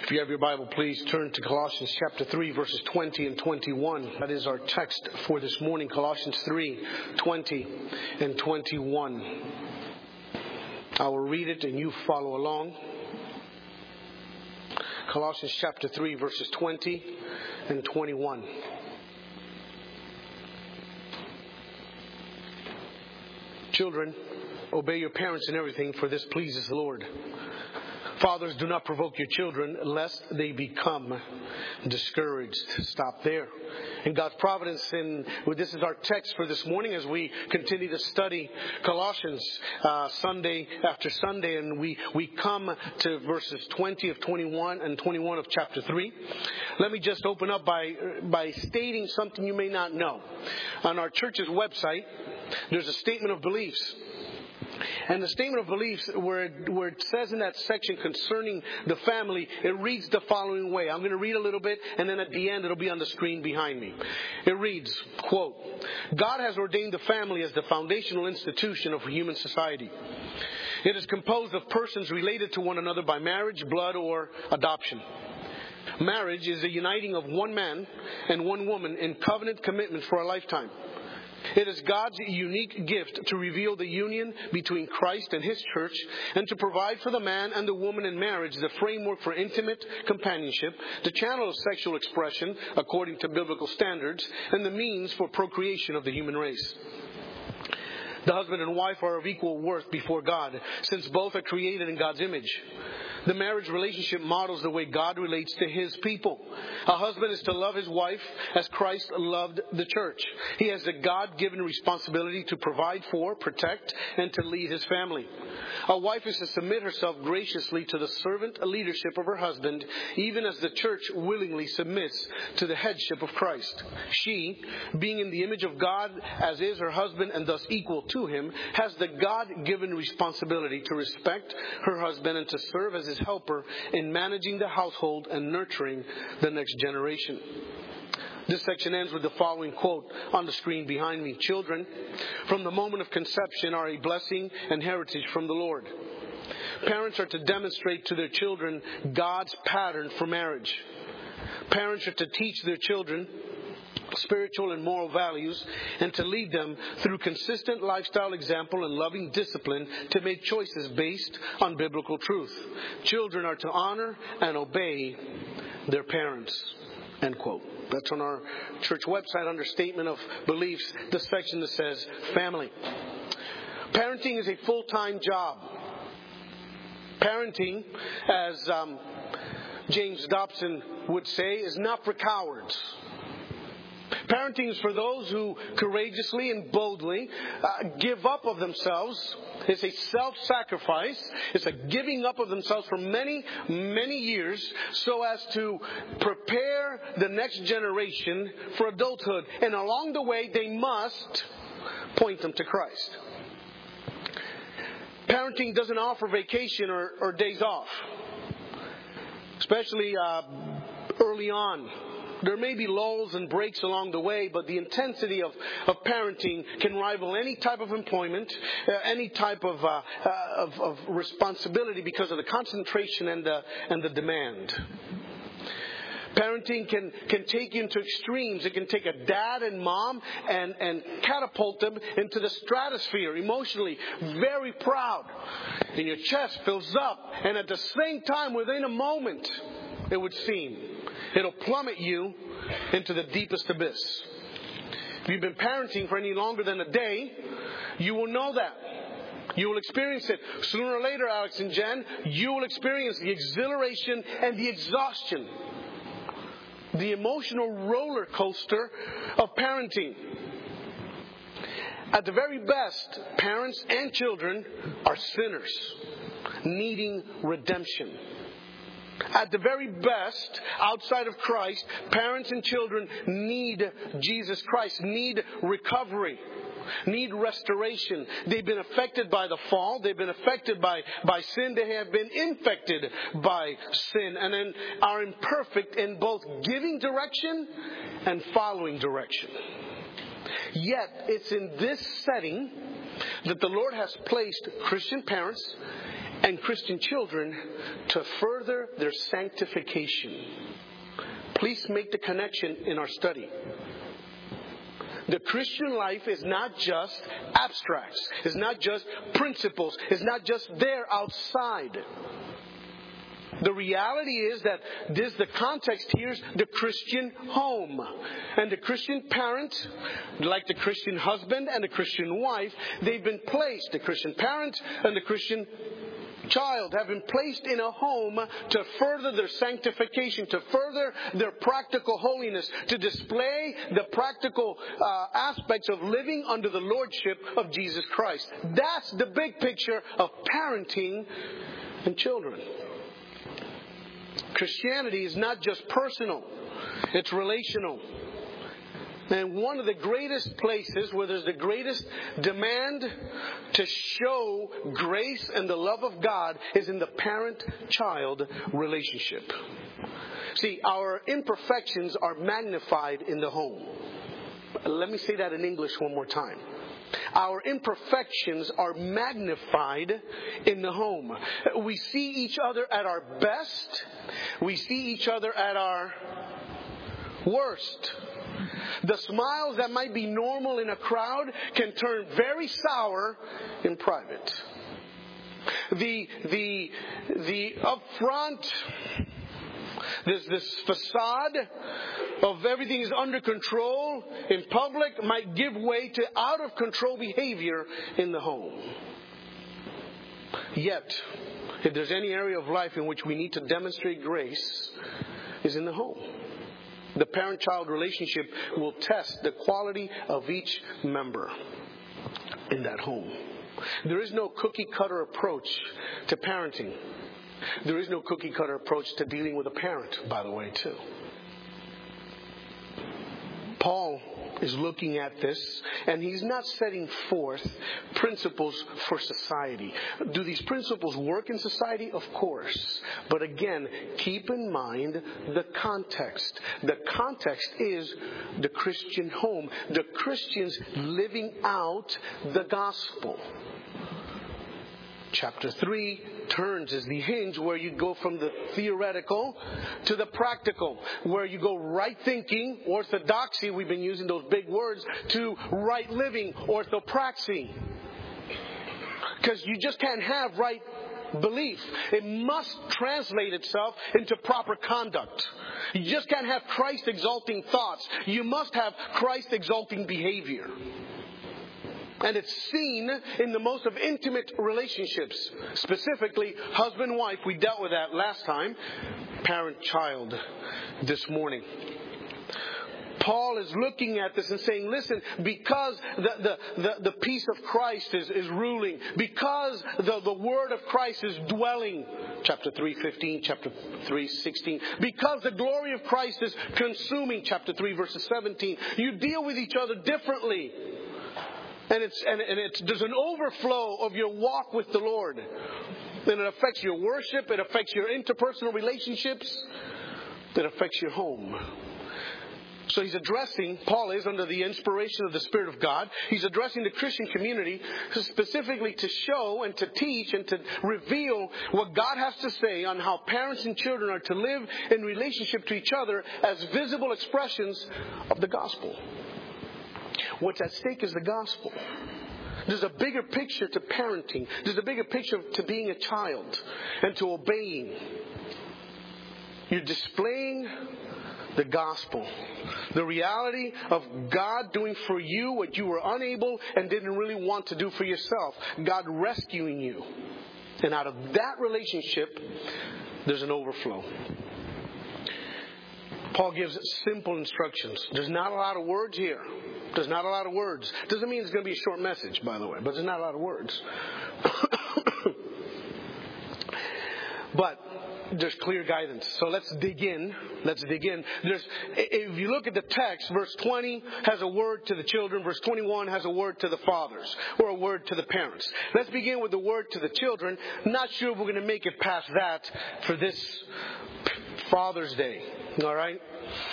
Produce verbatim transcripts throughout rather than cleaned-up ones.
If you have your Bible, please turn to Colossians chapter three, verses twenty and twenty-one. That is our text for this morning, Colossians three, twenty and twenty-one. I will read it and you follow along. Colossians chapter three, verses twenty and twenty-one. Children, obey your parents in everything, for this pleases the Lord. Fathers, do not provoke your children, lest they become discouraged. Stop there. In God's providence, and this is our text for this morning as we continue to study Colossians uh, Sunday after Sunday, and we, we come to verses twenty of twenty-one and twenty-one of chapter three. Let me just open up by by stating something you may not know. On our church's website, there's a statement of beliefs. And the statement of beliefs, where it, where it says in that section concerning the family, it reads the following way. I'm going to read a little bit, and then at the end it'll be on the screen behind me. It reads, quote, God has ordained the family as the foundational institution of human society. It is composed of persons related to one another by marriage, blood, or adoption. Marriage is the uniting of one man and one woman in covenant commitment for a lifetime. It is God's unique gift to reveal the union between Christ and His church and to provide for the man and the woman in marriage the framework for intimate companionship, the channel of sexual expression according to biblical standards, and the means for procreation of the human race. The husband and wife are of equal worth before God, since both are created in God's image. The marriage relationship models the way God relates to His people. A husband is to love his wife as Christ loved the church. He has the God-given responsibility to provide for, protect, and to lead his family. A wife is to submit herself graciously to the servant leadership of her husband, even as the church willingly submits to the headship of Christ. She, being in the image of God as is her husband and thus equal to him, has the God-given responsibility to respect her husband and to serve as his helper in managing the household and nurturing the next generation. This section ends with the following quote on the screen behind me. Children, from the moment of conception, are a blessing and heritage from the Lord. Parents are to demonstrate to their children God's pattern for marriage. Parents are to teach their children spiritual and moral values and to lead them through consistent lifestyle example and loving discipline to make choices based on biblical truth. Children are to honor and obey their parents. End quote. That's on our church website under Statement of Beliefs, the section that says family. Parenting is a full-time job. Parenting, as um, James Dobson would say, is not for cowards. Parenting is for those who courageously and boldly uh, give up of themselves. It's a self-sacrifice. It's a giving up of themselves for many, many years so as to prepare the next generation for adulthood. And along the way, they must point them to Christ. Parenting doesn't offer vacation or, or days off, especially uh, early on. There may be lulls and breaks along the way, but the intensity of, of parenting can rival any type of employment, uh, any type of, uh, uh, of of responsibility because of the concentration and the and the demand. Parenting can, can take you into extremes. It can take a dad and mom and, and catapult them into the stratosphere, emotionally very proud. And your chest fills up, and at the same time, within a moment, it would seem, it'll plummet you into the deepest abyss. If you've been parenting for any longer than a day, you will know that. You will experience it. Sooner or later, Alex and Jen, you will experience the exhilaration and the exhaustion. The emotional roller coaster of parenting. At the very best, parents and children are sinners needing redemption. At the very best, outside of Christ, parents and children need Jesus Christ, need recovery, need restoration. They've been affected by the fall. They've been affected by, by sin. They have been infected by sin and then are imperfect in both giving direction and following direction. Yet, it's in this setting that the Lord has placed Christian parents and Christian children to further their sanctification. Please make the connection in our study. The Christian life is not just abstracts. It's not just principles. It's not just there outside. The reality is that this, the context here is the Christian home. And the Christian parent, like the Christian husband and the Christian wife, they've been placed, the Christian parent and the Christian child have been placed in a home to further their sanctification, to further their practical holiness, to display the practical uh, aspects of living under the lordship of Jesus Christ. That's the big picture of parenting and children. Christianity is not just personal, it's relational. And one of the greatest places where there's the greatest demand to show grace and the love of God is in the parent-child relationship. See, our imperfections are magnified in the home. Let me say that in English one more time. Our imperfections are magnified in the home. We see each other at our best. We see each other at our worst. The smiles that might be normal in a crowd can turn very sour in private. The the the upfront, this this facade of everything is under control in public might give way to out of control behavior in the home. Yet, if there's any area of life in which we need to demonstrate grace, is in the home. The parent-child relationship will test the quality of each member in that home. There is no cookie-cutter approach to parenting. There is no cookie-cutter approach to dealing with a parent, by the way, too. Paul is looking at this, and he's not setting forth principles for society. Do these principles work in society? Of course. But again, keep in mind the context. The context is the Christian home. The Christians living out the gospel. Chapter three turns as the hinge where you go from the theoretical to the practical, where you go right thinking, orthodoxy, we've been using those big words, to right living, orthopraxy. Because you just can't have right belief. It must translate itself into proper conduct. You just can't have Christ-exalting thoughts. You must have Christ-exalting behavior. And it's seen in the most of intimate relationships. Specifically, husband-wife. We dealt with that last time. Parent-child this morning. Paul is looking at this and saying, listen, because the, the, the, the peace of Christ is, is ruling, because the, the word of Christ is dwelling, chapter three fifteen, chapter three sixteen, because the glory of Christ is consuming, chapter three verses seventeen, you deal with each other differently. And it's and, and it's there's an overflow of your walk with the Lord. And it affects your worship, it affects your interpersonal relationships, it affects your home. So he's addressing, Paul is under the inspiration of the Spirit of God, he's addressing the Christian community specifically to show and to teach and to reveal what God has to say on how parents and children are to live in relationship to each other as visible expressions of the gospel. What's at stake is the gospel. There's a bigger picture to parenting. There's a bigger picture to being a child and to obeying. You're displaying the gospel. The reality of God doing for you what you were unable and didn't really want to do for yourself. God rescuing you. And out of that relationship, there's an overflow. Paul gives simple instructions. There's not a lot of words here. There's not a lot of words. Doesn't mean it's going to be a short message, by the way, but there's not a lot of words. But there's clear guidance. So let's dig in. Let's dig in. There's, if you look at the text, verse twenty has a word to the children. Verse twenty-one has a word to the fathers or a word to the parents. Let's begin with the word to the children. Not sure if we're going to make it past that for this Father's Day. All right?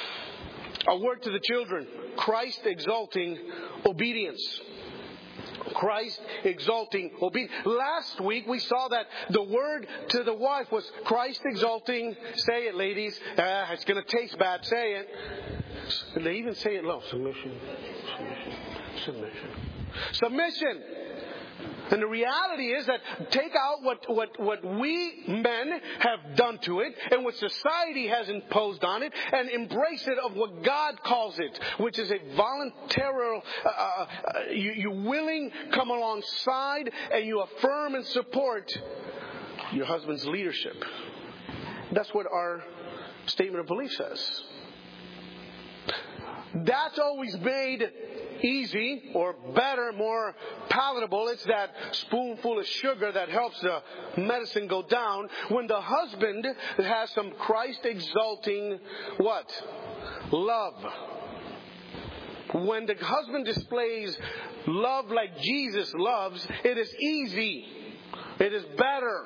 A word to the children. Christ exalting obedience. Christ exalting obedience. Last week we saw that the word to the wife was Christ exalting. Say it, ladies. Ah, it's going to taste bad. Say it. They even say it low. Submission. Submission. Submission. Submission. And the reality is that take out what, what, what we men have done to it and what society has imposed on it and embrace it of what God calls it, which is a voluntary, uh, uh, you, you willing come alongside and you affirm and support your husband's leadership. That's what our statement of belief says. That's always made easy or better, more palatable. It's that spoonful of sugar that helps the medicine go down when the husband has some Christ exalting what? Love. When the husband displays love like Jesus loves, it is easy. It is better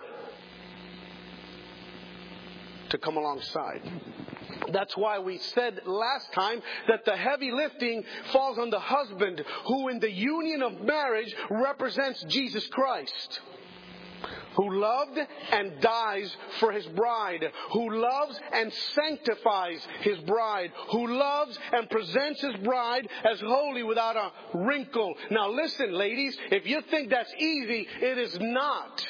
to come alongside. That's why we said last time that the heavy lifting falls on the husband, who in the union of marriage represents Jesus Christ, who loved and dies for his bride, who loves and sanctifies his bride, who loves and presents his bride as holy without a wrinkle. Now listen, ladies, if you think that's easy, it is not.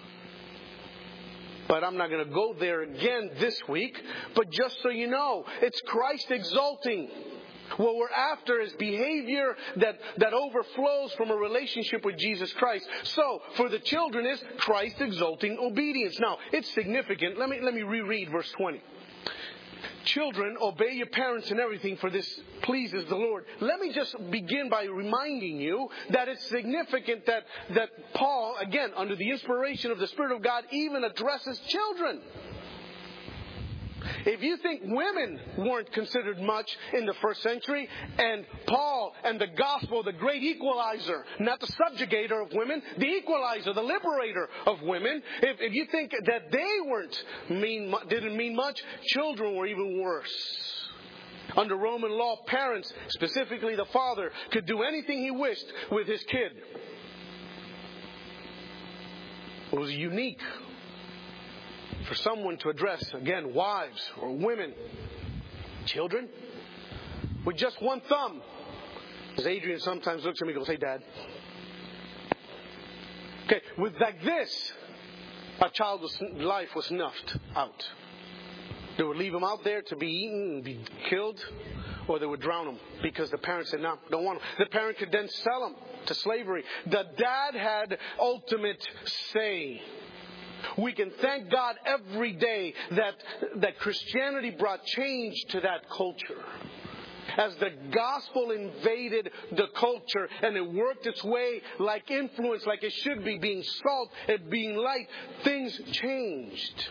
But I'm not going to go there again this week. But just so you know, it's Christ exalting. What we're after is behavior that, that overflows from a relationship with Jesus Christ. So, for the children is Christ exalting obedience. Now, it's significant. Let me, let me reread verse twenty. Children, obey your parents in everything, for this pleases the Lord. Let me just begin by reminding you that it's significant that, that Paul, again, under the inspiration of the Spirit of God, even addresses children. If you think women weren't considered much in the first century, and Paul and the gospel, the great equalizer, not the subjugator of women, the equalizer, the liberator of women, if, if you think that they weren't mean, didn't mean much, children were even worse. Under Roman law, parents, specifically the father, could do anything he wished with his kid. It was unique for someone to address, again, wives or women, children, with just one thumb. As Adrian sometimes looks at me and goes, "Hey, Dad." Okay, with like this, a child's life was snuffed out. They would leave him out there to be eaten and be killed, or they would drown him because the parents said, "No, don't want him." The parent could then sell him to slavery. The dad had ultimate say. We can thank God every day that, that Christianity brought change to that culture. As the gospel invaded the culture and it worked its way like influence, like it should be, being salt and being light, things changed.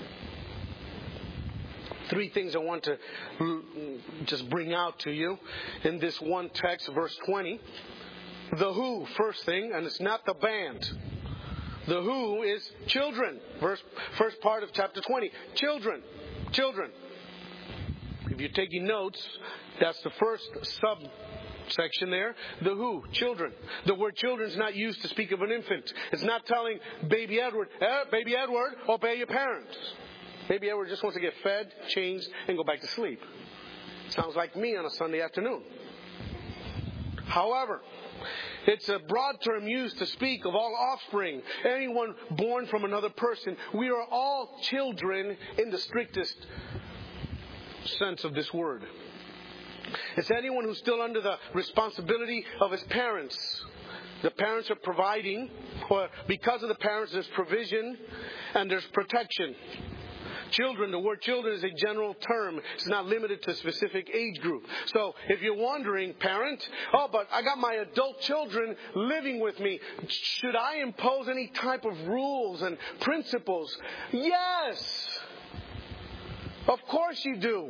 Three things I want to just bring out to you in this one text, verse twenty. The who, first thing, and it's not the band. The who is children. Verse, first part of chapter twenty. Children. Children. If you're taking notes, that's the first subsection there. The who. Children. The word children is not used to speak of an infant. It's not telling baby Edward, eh, baby Edward, obey your parents. Baby Edward just wants to get fed, changed, and go back to sleep. Sounds like me on a Sunday afternoon. However, it's a broad term used to speak of all offspring, anyone born from another person. We are all children in the strictest sense of this word. It's anyone who's still under the responsibility of his parents. The parents are providing, or because of the parents there's provision and there's protection. Children, the word children is a general term. It's not limited to a specific age group. So if you're wondering, parent, oh, but I got my adult children living with me. Should I impose any type of rules and principles? Yes. Of course you do.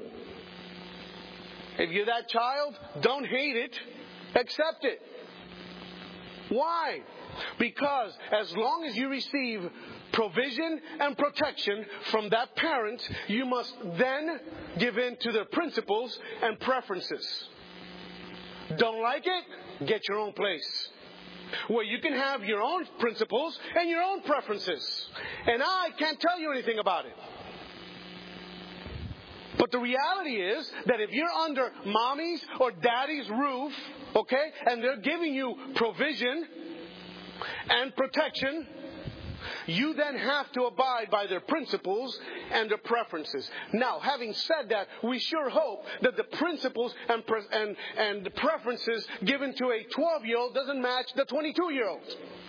If you're that child, don't hate it. Accept it. Why? Because as long as you receive provision and protection from that parent, you must then give in to their principles and preferences. Don't like it? Get your own place. where you can have your own principles and your own preferences. And I can't tell you anything about it. But the reality is that if you're under mommy's or daddy's roof, okay, and they're giving you provision and protection, you then have to abide by their principles and their preferences. Now, having said that, we sure hope that the principles and pre- and and the preferences given to a twelve-year-old doesn't match the twenty-two-year-old.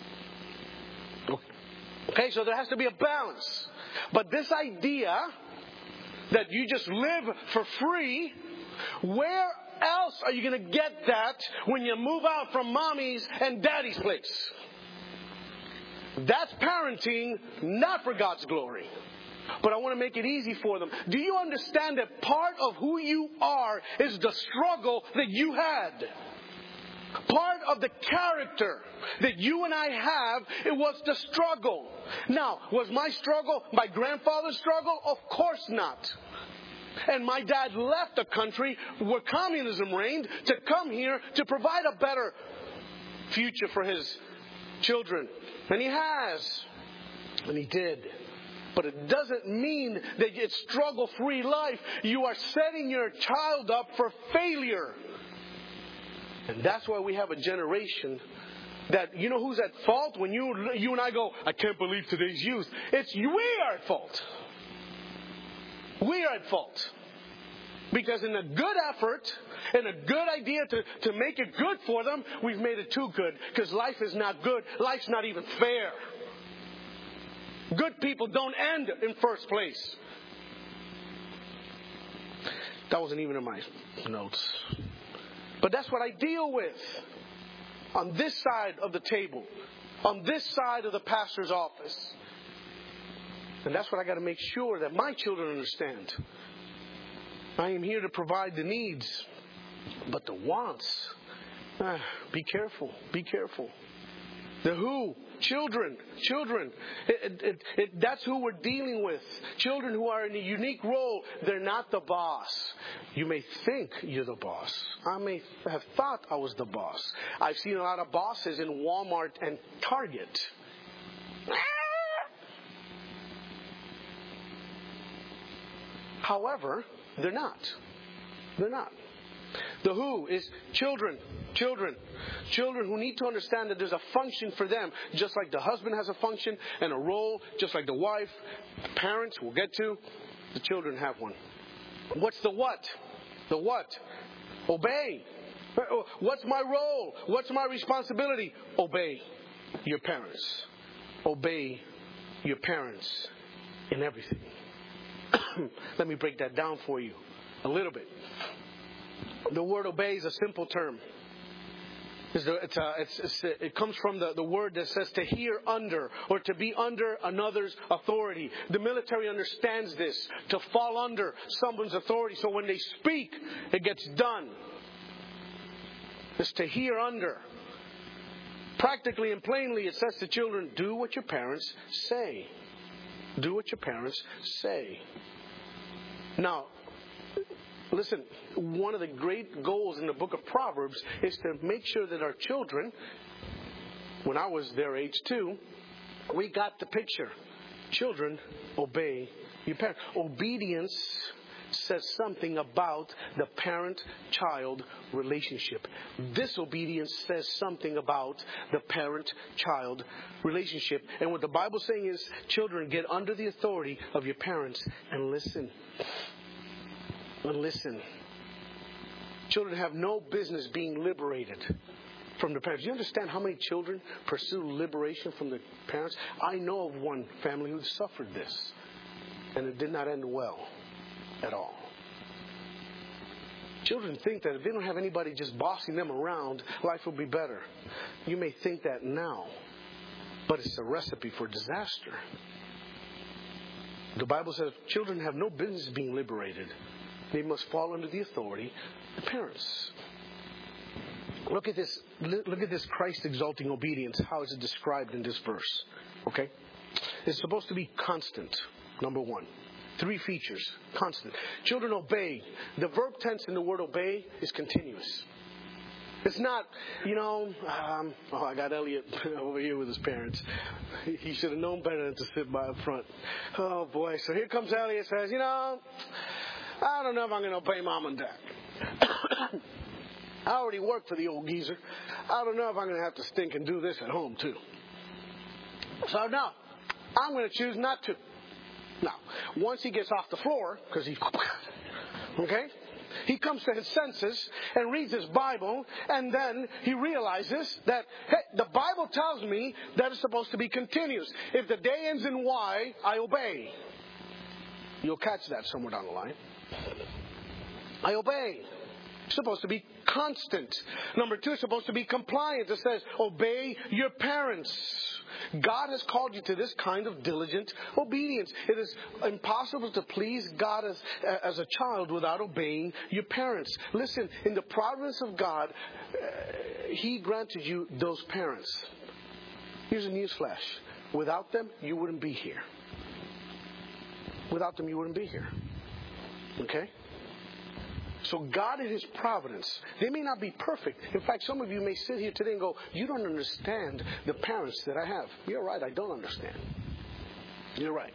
Okay, so there has to be a balance. But this idea that you just live for free, where else are you going to get that when you move out from mommy's and daddy's place? That's parenting, not for God's glory. But I want to make it easy for them. Do you understand that part of who you are is the struggle that you had? Part of the character that you and I have, it was the struggle. Now, was my struggle my grandfather's struggle? Of course not. And my dad left the country where communism reigned to come here to provide a better future for his children. And he has. And he did. But it doesn't mean that it's struggle-free life. You are setting your child up for failure. And that's why we have a generation that, you know who's at fault? When you you and I go, I can't believe today's youth. It's we are at fault. We are at fault. Because in a good effort, in a good idea to, to make it good for them, we've made it too good. Because life is not good. Life's not even fair. Good people don't end in first place. That wasn't even in my notes. But that's what I deal with on this side of the table, on this side of the pastor's office. And that's what I got to make sure that my children understand. I am here to provide the needs, but the wants, ah, be careful, be careful. The who, children, children, it, it, it, that's who we're dealing with. Children who are in a unique role, they're not the boss. You may think you're the boss. I may have thought I was the boss. I've seen a lot of bosses in Walmart and Target. However, they're not. They're not. The who is children, children, children who need to understand that there's a function for them, just like the husband has a function and a role, just like the wife, the parents, we'll get to, the children have one. What's the what? The what? Obey. What's my role? What's my responsibility? Obey your parents. Obey your parents in everything. Let me break that down for you a little bit. The word obey is a simple term. It's a, it's a, it's, it's a, it comes from the, the word that says to hear under or to be under another's authority. The military understands this, to fall under someone's authority. So when they speak, it gets done. It's to hear under. Practically and plainly, it says to children, do what your parents say. Do what your parents say. Now, listen, one of the great goals in the book of Proverbs is to make sure that our children, when I was their age too, we got the picture. Children, obey your parents. Obedience says something about the parent-child relationship. Disobedience says something about the parent-child relationship. And what the Bible's saying is, children, get under the authority of your parents and listen. And listen. Children have no business being liberated from the parents. Do you understand how many children pursue liberation from the parents? I know of one family who suffered this, and it did not end well at all. Children think that if they don't have anybody just bossing them around, life will be better. You may think that now, but it's a recipe for disaster. The Bible says children have no business being liberated. They must fall under the authority of the parents. Look at this. Look at this Christ-exalting obedience. How is it described in this verse? Okay, it's supposed to be constant. Number one. Three features. Constant. Children obey. The verb tense in the word obey is continuous. It's not, you know, um, oh, I got Elliot over here with his parents. He should have known better than to sit by up front. Oh, boy. So here comes Elliot, says, you know, I don't know if I'm going to obey mom and dad. I already worked for the old geezer. I don't know if I'm going to have to stink and do this at home, too. So, no, I'm going to choose not to. Now, once he gets off the floor, because he, okay, he comes to his senses and reads his Bible, and then he realizes that, hey, the Bible tells me that it's supposed to be continuous. If the day ends in Y, I obey. You'll catch that somewhere down the line. I obey. It's supposed to be constant. Number two, it's supposed to be compliant. It says, obey your parents. God has called you to this kind of diligent obedience. It is impossible to please God as, as a child without obeying your parents. Listen, in the providence of God, uh, He granted you those parents. Here's a newsflash. Without them, you wouldn't be here. Without them, you wouldn't be here. Okay? So God in His providence, they may not be perfect. In fact, some of you may sit here today and go, you don't understand the parents that I have. You're right, I don't understand. You're right.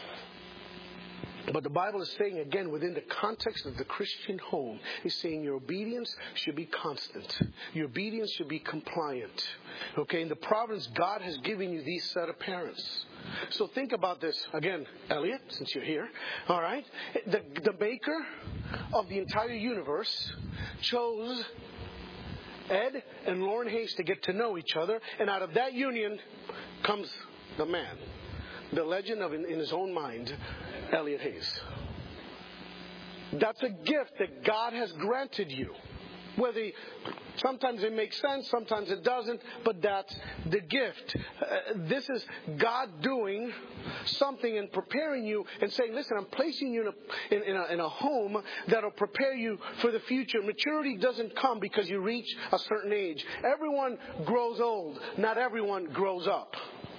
But the Bible is saying, again, within the context of the Christian home, it's saying your obedience should be constant. Your obedience should be compliant. Okay, in the providence, God has given you these set of parents. So think about this. Again, Elliot, since you're here. All right. The, the maker of the entire universe chose Ed and Lauren Hayes to get to know each other. And out of that union comes the man. The legend of, in, in his own mind, Elliot Hayes. That's a gift that God has granted you. Whether he, sometimes it makes sense, sometimes it doesn't, but that's the gift. Uh, this is God doing something and preparing you and saying, listen, I'm placing you in a, in, in, a, in a home that will prepare you for the future. Maturity doesn't come because you reach a certain age. Everyone grows old. Not everyone grows up.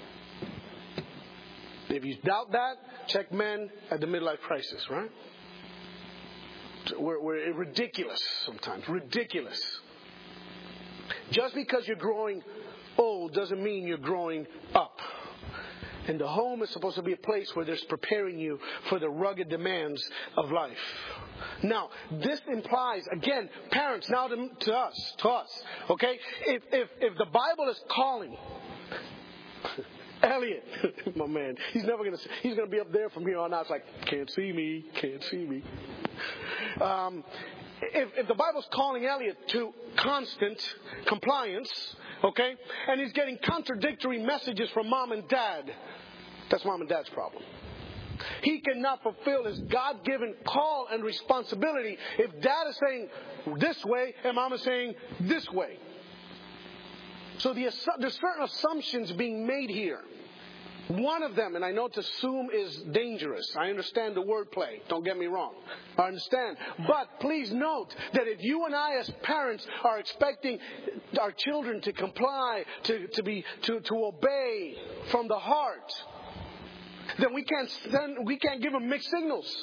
If you doubt that, check men at the midlife crisis, right? We're, we're ridiculous sometimes. Ridiculous. Just because you're growing old doesn't mean you're growing up. And the home is supposed to be a place where there's preparing you for the rugged demands of life. Now, this implies, again, parents, now to, to us, to us, okay? If, if, if the Bible is calling Elliot, my man, he's never going to, he's going to be up there from here on out. It's like, can't see me, can't see me. Um, if, if the Bible's calling Elliot to constant compliance, okay, and he's getting contradictory messages from mom and dad, that's mom and dad's problem. He cannot fulfill his God-given call and responsibility if dad is saying this way and mom is saying this way. So the, there's certain assumptions being made here. One of them, and I know to assume is dangerous. I understand the wordplay. Don't get me wrong. I understand. But please note that if you and I as parents are expecting our children to comply, to, to be to, to obey from the heart, then we can't then we can't give them mixed signals.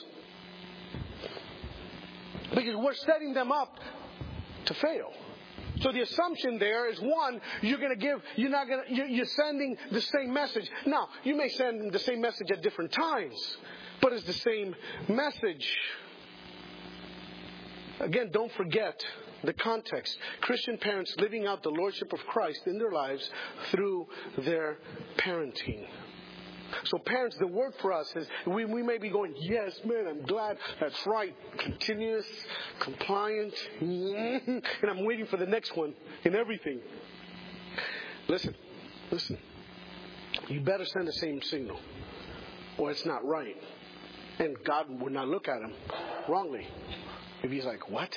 Because we're setting them up to fail. So the assumption there is, one, you're going to give, you're not going to, you're sending the same message. Now, you may send the same message at different times, but it's the same message. Again, don't forget the context. Christian parents living out the Lordship of Christ in their lives through their parenting. So parents, the word for us is, we, we may be going, yes, man, I'm glad. That's right. Continuous, compliant. And I'm waiting for the next one in everything. Listen, listen. You better send the same signal or it's not right. And God would not look at him wrongly if he's like, what?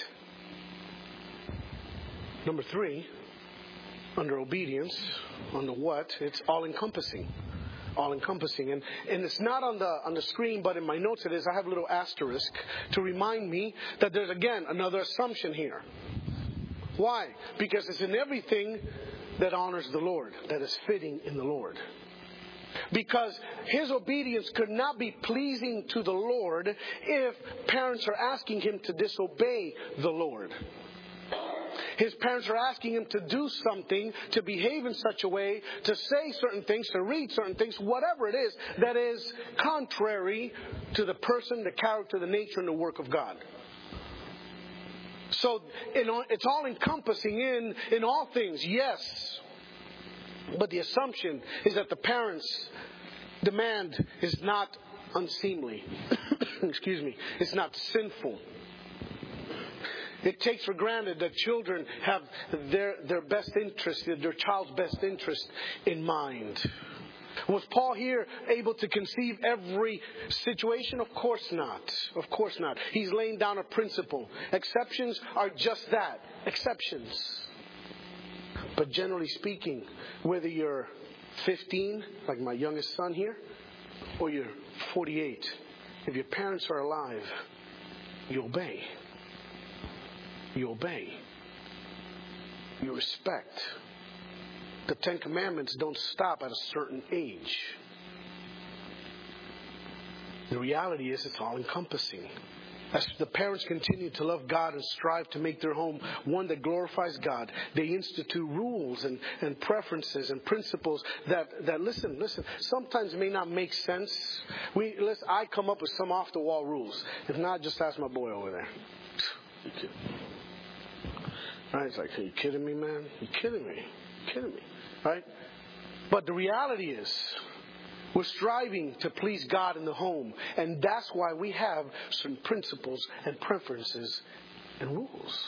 Number three, under obedience, on the what, it's all-encompassing. All-encompassing. And, and it's not on the on the screen, but in my notes it is. I have a little asterisk to remind me that there's, again, another assumption here. Why? Because it's in everything that honors the Lord, that is fitting in the Lord. Because his obedience could not be pleasing to the Lord if parents are asking him to disobey the Lord. His parents are asking him to do something, to behave in such a way, to say certain things, to read certain things, whatever it is that is contrary to the person, the character, the nature, and the work of God. So it's all encompassing in, in all things, yes. But the assumption is that the parents' demand is not unseemly. Excuse me. It's not sinful. It takes for granted that children have their, their best interest, their child's best interest in mind. Was Paul here able to conceive every situation? Of course not. Of course not. He's laying down a principle. Exceptions are just that. Exceptions. But generally speaking, whether you're fifteen, like my youngest son here, or you're forty-eight, if your parents are alive, you obey. You obey. You respect. The Ten Commandments don't stop at a certain age. The reality is it's all encompassing. As the parents continue to love God and strive to make their home one that glorifies God, they institute rules and, and preferences and principles that, that, listen, listen, sometimes may not make sense. We, listen, I come up with some off-the-wall rules. If not, just ask my boy over there. Right? It's like, are you kidding me, man? You kidding me? You kidding me? Right? But the reality is, we're striving to please God in the home. And that's why we have some principles and preferences and rules.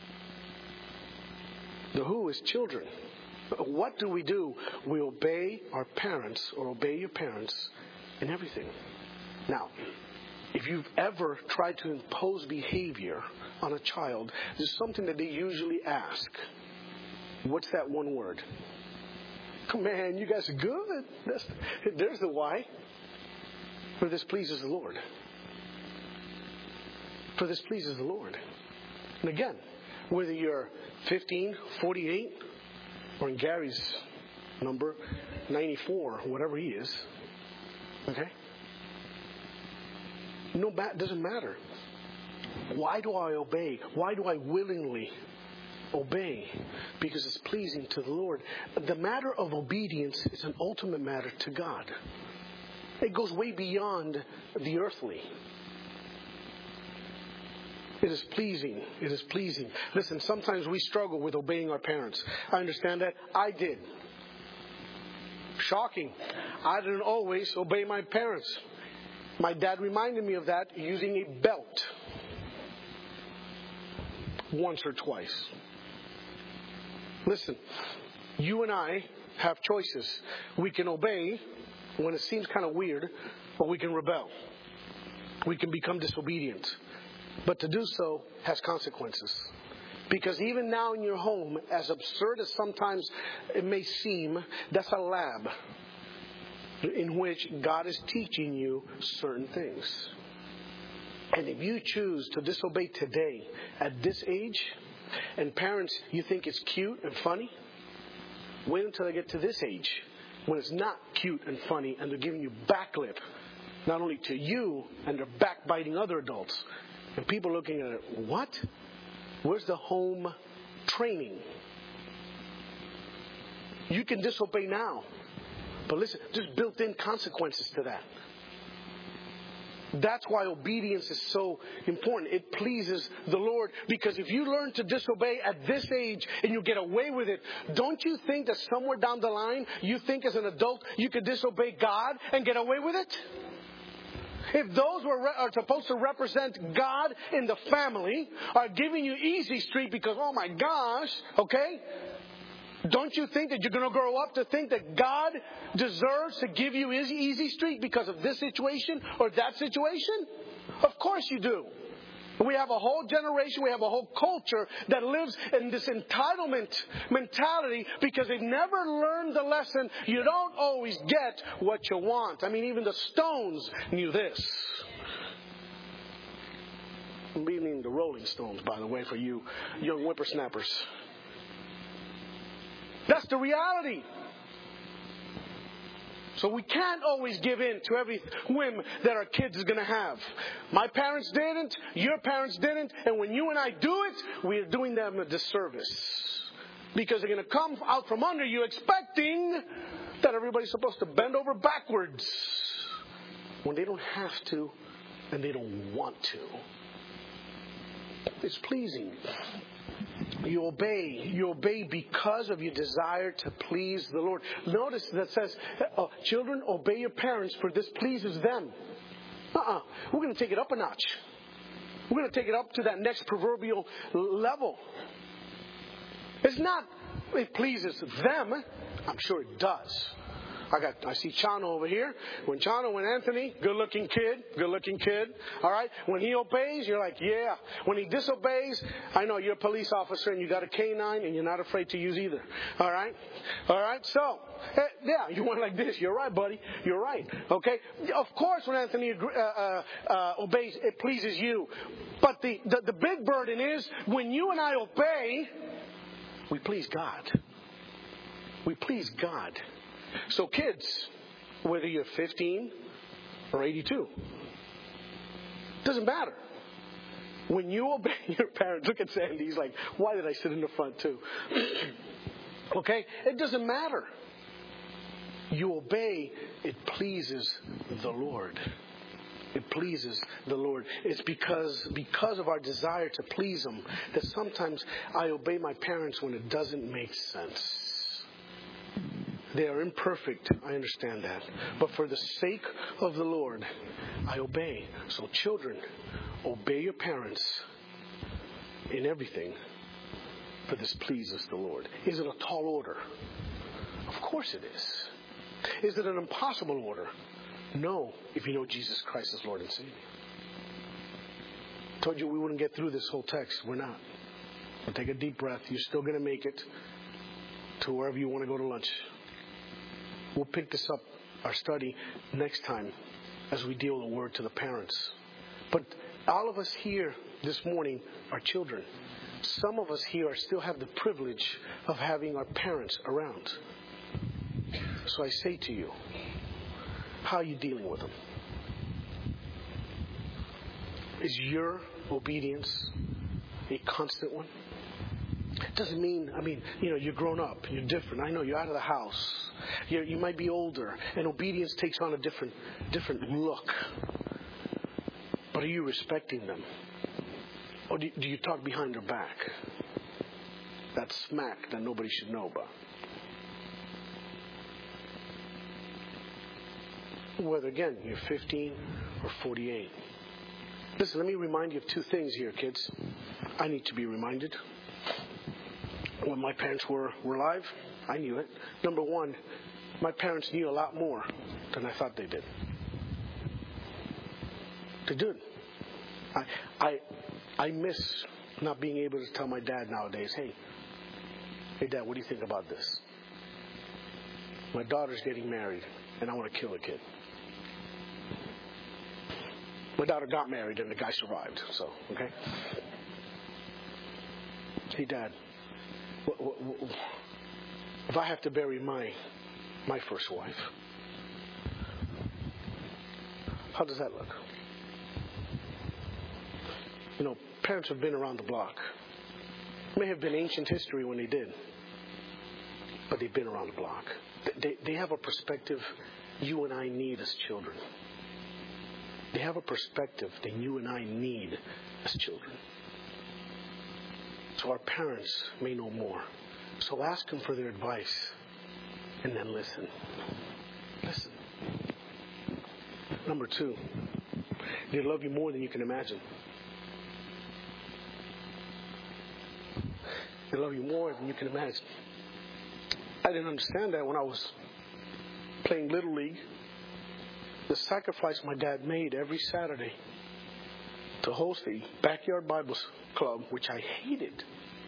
The who is children. What do we do? We obey our parents or obey your parents in everything. Now, if you've ever tried to impose behavior on a child, there's something that they usually ask. What's that one word? Oh, man, you guys are good. That's, there's the why. For this pleases the Lord. For this pleases the Lord. And again, whether you're fifteen, forty-eight, or in Gary's number, ninety-four, whatever he is, okay? No, it doesn't matter. Why do I obey? Why do I willingly obey? Because it's pleasing to the Lord. The matter of obedience is an ultimate matter to God. It goes way beyond the earthly. It is pleasing. It is pleasing. Listen, sometimes we struggle with obeying our parents. I understand that. I did. Shocking. I didn't always obey my parents. My dad reminded me of that using a belt. Once or twice. Listen, you and I have choices. We can obey when it seems kind of weird, or we can rebel. We can become disobedient. But to do so has consequences. Because even now in your home, as absurd as sometimes it may seem, that's a lab in which God is teaching you certain things. And if you choose to disobey today, at this age, and parents, you think it's cute and funny, wait until they get to this age, when it's not cute and funny, and they're giving you backlip, not only to you, and they're backbiting other adults. And people are looking at it, what? Where's the home training? You can disobey now. But listen, there's built-in consequences to that. That's why obedience is so important. It pleases the Lord. Because if you learn to disobey at this age and you get away with it, don't you think that somewhere down the line, you think as an adult, you could disobey God and get away with it? If those were re- are supposed to represent God in the family are giving you easy street because, oh my gosh, okay? Don't you think that you're going to grow up to think that God deserves to give you easy, easy street because of this situation or that situation? Of course you do. We have a whole generation, we have a whole culture that lives in this entitlement mentality because they've never learned the lesson. You don't always get what you want. I mean, even the Stones knew this. I'm meaning the Rolling Stones, by the way, for you young whippersnappers. That's the reality. So we can't always give in to every whim that our kids is going to have. My parents didn't, your parents didn't, and when you and I do it, we are doing them a disservice. Because they're going to come out from under you expecting that everybody's supposed to bend over backwards when they don't have to and they don't want to. It's pleasing. You obey. You obey because of your desire to please the Lord. Notice that says, uh, children, obey your parents, for this pleases them. Uh-uh. We're going to take it up a notch. We're going to take it up to that next proverbial level. It's not, it pleases them. I'm sure it does. I got, I see Chano over here. When Chano and Anthony, good looking kid, good looking kid. All right. When he obeys, you're like, yeah. When he disobeys, I know you're a police officer and you got a canine and you're not afraid to use either. All right. All right. So, yeah, you went like this. You're right, buddy. You're right. Okay. Of course, when Anthony uh, uh, uh, obeys, it pleases you. But the, the, the big burden is when you and I obey, we please God. We please God. So kids, whether you're fifteen or eighty-two, doesn't matter. When you obey your parents, look at Sandy, he's like, why did I sit in the front too? Okay? It doesn't matter. You obey, it pleases the Lord. It pleases the Lord. It's because because of our desire to please Him that sometimes I obey my parents when it doesn't make sense. They are imperfect, I understand that. But for the sake of the Lord, I obey. So children, obey your parents in everything, for this pleases the Lord. Is it a tall order? Of course it is. Is it an impossible order? No, if you know Jesus Christ as Lord and Savior. I told you we wouldn't get through this whole text. We're not. But take a deep breath. You're still going to make it to wherever you want to go to lunch. We'll pick this up, our study, next time as we deal the word to the parents. But all of us here this morning are children. Some of us here still have the privilege of having our parents around. So I say to you, how are you dealing with them? Is your obedience a constant one? It doesn't mean, I mean, you know, you're grown up, you're different. I know you're out of the house. You're, you might be older, and obedience takes on a different, different look. But are you respecting them? Or do, do you talk behind their back? That smack that nobody should know about. Whether, again, you're fifteen or forty-eight. Listen, let me remind you of two things here, kids. I need to be reminded. When my parents were, were alive, I knew it. Number one, my parents knew a lot more than I thought they did. They did. I, I, I miss not being able to tell my dad nowadays, hey, hey, Dad, what do you think about this? My daughter's getting married, and I want to kill a kid. My daughter got married, and the guy survived. So, okay. Hey, Dad. If I have to bury my my first wife, how does that look? You know, parents have been around the block. It may have been ancient history when they did, but they've been around the block. They, they have a perspective you and I need as children. They have a perspective that you and I need as children. So our parents may know more. So ask them for their advice and then listen. Listen. Number two, they love you more than you can imagine. They love you more than you can imagine. I didn't understand that when I was playing Little League. The sacrifice my dad made every Saturday to host a backyard Bible club, which I hated.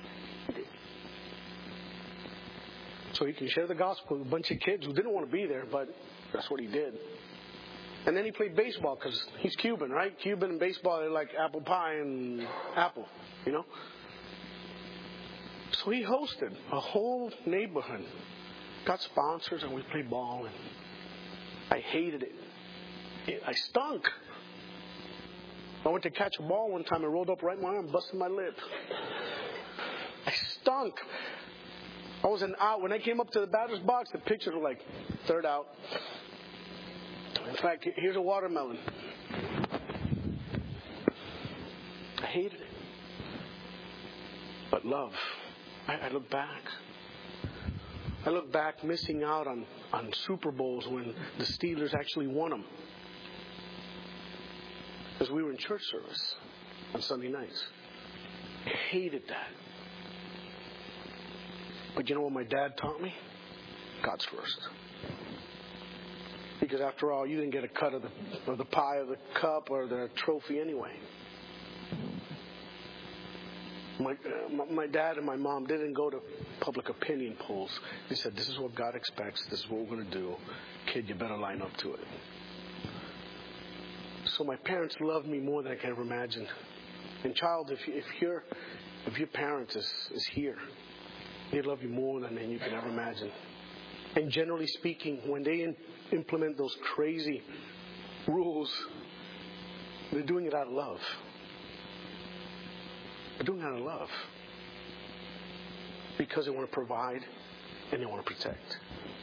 So he can share the gospel with a bunch of kids who didn't want to be there, but that's what he did. And then he played baseball because he's Cuban, right? Cuban and baseball are like apple pie and apple, you know? So he hosted a whole neighborhood, got sponsors, and we played ball. And I hated it. it. I stunk. I went to catch a ball one time. I rolled up right in my arm, busted my lip. I stunk. I was an out. When I came up to the batter's box, the pictures were like, third out. In fact, here's a watermelon. I hated it. But love, I, I look back. I look back missing out on, on Super Bowls when the Steelers actually won them. Because we were in church service on Sunday nights. I hated that. But you know what my dad taught me? God's first. Because after all, you didn't get a cut of the, of the pie or the cup or the trophy anyway. My, uh, my dad and my mom didn't go to public opinion polls. They said, this is what God expects. This is what we're going to do. Kid, you better line up to it. So my parents loved me more than I can ever imagine. And child, if, you, if, your if your parent is, is here, they love you more than you can ever imagine. And generally speaking, when they in, implement those crazy rules, they're doing it out of love. They're doing it out of love. Because they want to provide and they want to protect.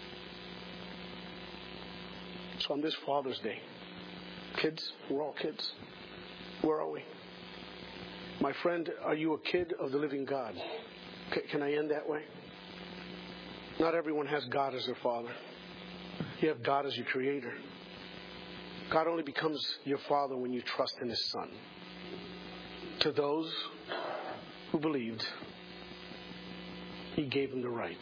So on this Father's Day, kids, we're all kids. Where are we? My friend, are you a kid of the living God? C- can I end that way? Not everyone has God as their father. You have God as your creator. God only becomes your father when you trust in his Son. To those who believed, he gave them the right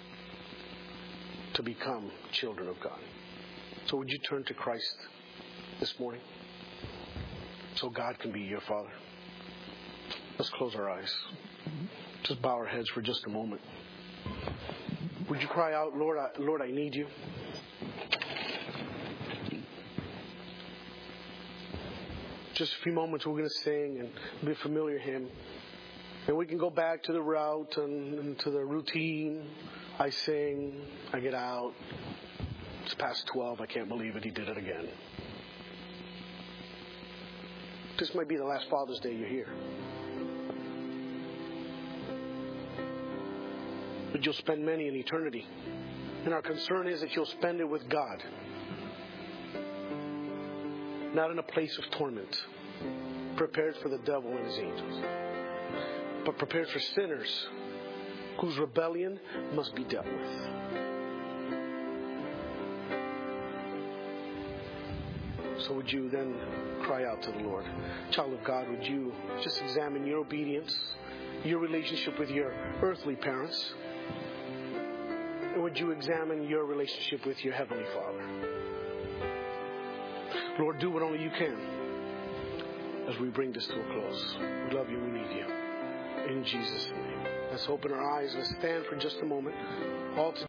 to become children of God. So would you turn to Christ this morning so God can be your father? Let's close our eyes. Just bow our heads for just a moment. Would you cry out, Lord, I, Lord, I need you. Just a few moments we're going to sing and be a familiar hymn. And we can go back to the route and, and to the routine. I sing, I get out. It's past twelve. I can't believe it. He did it again. This might be the last Father's Day you're here. But you'll spend many in eternity. And our concern is that you'll spend it with God. Not in a place of torment, prepared for the devil and his angels, but prepared for sinners whose rebellion must be dealt with. So would you then cry out to the Lord? Child of God, would you just examine your obedience, your relationship with your earthly parents, and would you examine your relationship with your Heavenly Father? Lord, do what only you can as we bring this to a close. We love you, we need you. In Jesus' name. Let's open our eyes. Let's stand for just a moment. All to